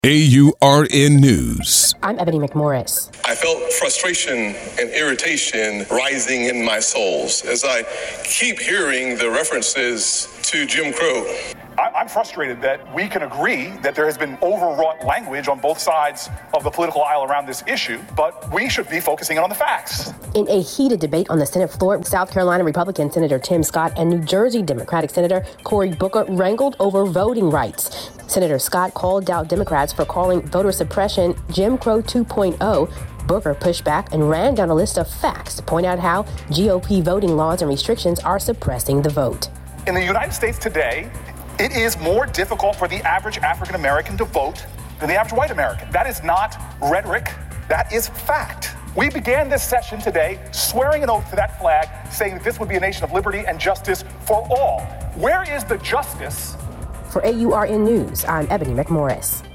AURN News. I'm Ebony McMorris. I felt frustration and irritation rising in my soles as I keep hearing the references to Jim Crow. I'm frustrated that we can agree that there has been overwrought language on both sides of the political aisle around this issue, but we should be focusing on the facts. In a heated debate on the Senate floor, South Carolina Republican Senator Tim Scott and New Jersey Democratic Senator Cory Booker wrangled over voting rights. Senator Scott called out Democrats for calling voter suppression Jim Crow 2.0. Booker pushed back and ran down a list of facts to point out how GOP voting laws and restrictions are suppressing the vote. In the United States today, it is more difficult for the average African American to vote than the average white American. That is not rhetoric, that is fact. We began this session today swearing an oath to that flag, saying that this would be a nation of liberty and justice for all. Where is the justice? For AURN News, I'm Ebony McMorris.